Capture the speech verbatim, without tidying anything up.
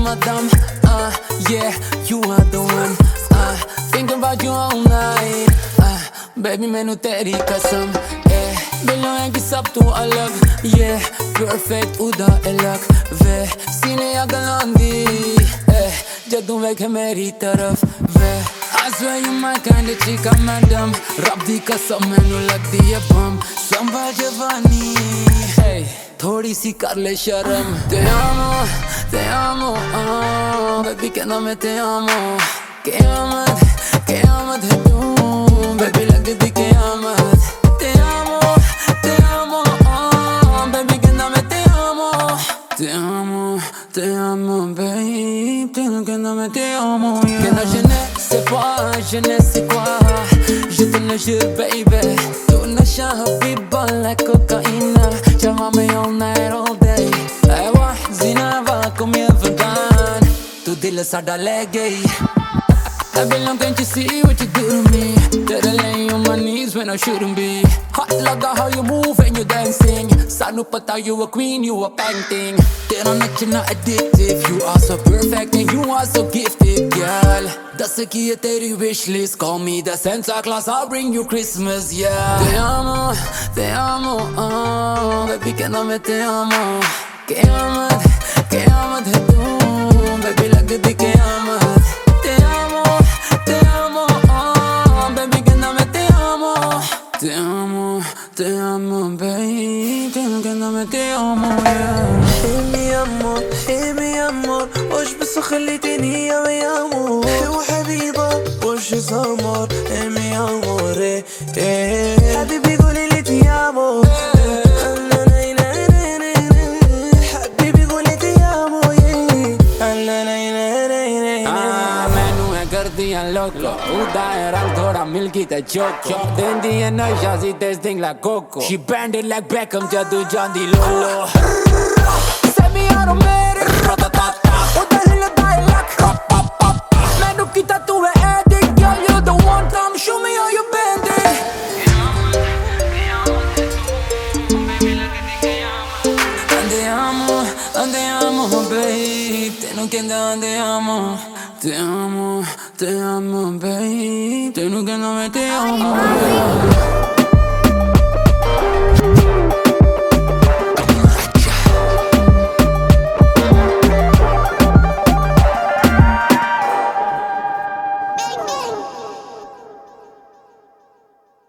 madam. Uh, yeah, you are the one. Uh, thinking about you all night. Uh, baby मैनू तेरी कसम. Eh, दिलों है कि सब तू अलग. Yeah, perfect उदा अलग. वे सीने अग लांदी. Eh, जदों वेखे मेरी तरफ. वे I swear you my kind of chica madam. रब दी कसम मैनू लगदी है बम. संभा जवानी. Hey, थोड़ी सी कर ले शर्म. Te amo, te amo, oh, baby कहना मैं te amo. क़यामत, क़यामत है तू, baby लगदी क़यामत. Te amo, te amo, oh, baby कहना मैं te amo. Te amo, te amo, baby कहना मैं te amo. कहना je ne sais pas, je ne sais quoi. Je te le jure baby. Tu नशा हबीबा like cocaine. Chama me all night all day. Ewa zinava kom je vandaan. Tu दिल साडा ले गई. I've been longing to see what you do to me. That I lay on my knees when I shouldn't be. Hot like how you move when you dancing. Sanu pata you a queen, you a painting. Tera nachna addictive. You are so perfect and you are so gifted, girl. Das ki hai teri wish list. Call me the Santa Claus, I'll bring you Christmas, yeah. Te amo, te amo, oh, baby कहना मैं te amo. क़यामत, क़यामत है तू, baby लगदी क़यामत. Te amo, te amo, oh, baby कहना मैं te amo. Te amo, te amo, baby कहना मैं te amo, yeah. Hey mi amor, hey mi amor, وش بس خليتني يا mi amor. وحبيبة وش الأمر. Hey mi amor, eh, eh. حبيبي قولي لي ti amo. حبيبي قولي ti amo, yeah. Gardiyan loco, uda era thora milky te choco. Dendi e nasha si te sting like coco. She bend it like Beckham jadu jandi lolo. Send me out of mere ratatata. Uda hila dialect. Mainu kita tu hai addict, girl you the one time. Show me how you bend it. Andiamo, andiamo, babe. Te non chiede andiamo. Te amo, te amo, babe. Te non che non me te amo.